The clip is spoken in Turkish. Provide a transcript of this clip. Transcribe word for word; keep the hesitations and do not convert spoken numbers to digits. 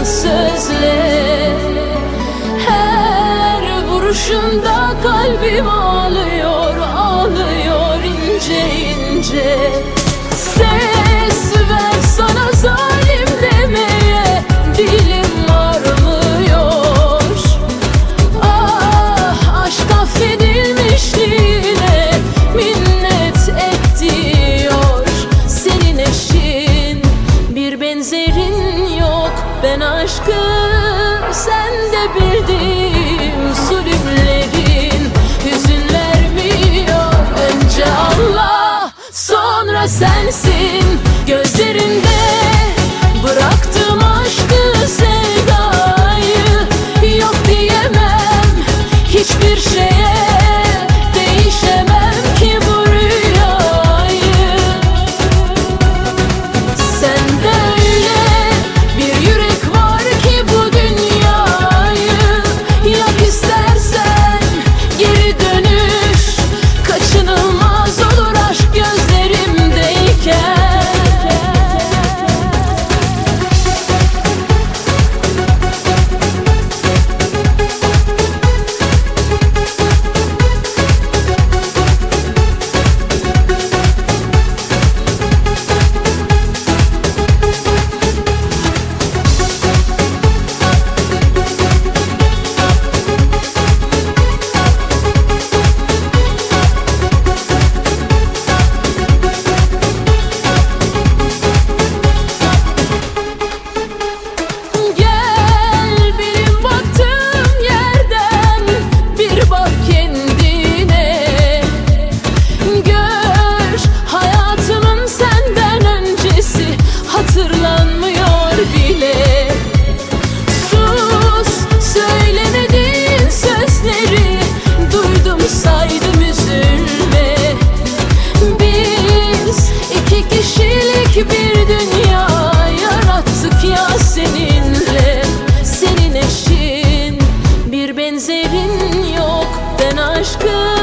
sözle. Her vuruşunda kalbim ağlıyor, ağlıyor ince ince. Ses ver sana zalim demeye dilim varmıyor. Ah aşk affedilmişliğine minnet et diyor. Senin eşin bir benzerin yok. Ben aşkı sende bildim. Zulümlerin hüzün vermiyor. Önce Allah sonra sensin. Gözlerinde bıraktım aşkı sevdayı. Yok diyemem hiçbir şeye, değişemem ki bu rüyayı. Sende öyle bir yürek var ki bu dünyayı yak istersen. Geri dönüş kaçınılmaz olur aşk gözlerimdeyken. Hatırlanmıyor bile. Sus, söylemediğin sözleri duydum saydım üzülme. Biz iki kişilik bir dünya yarattık ya seninle. Senin eşin bir benzerin yok. Ben aşkı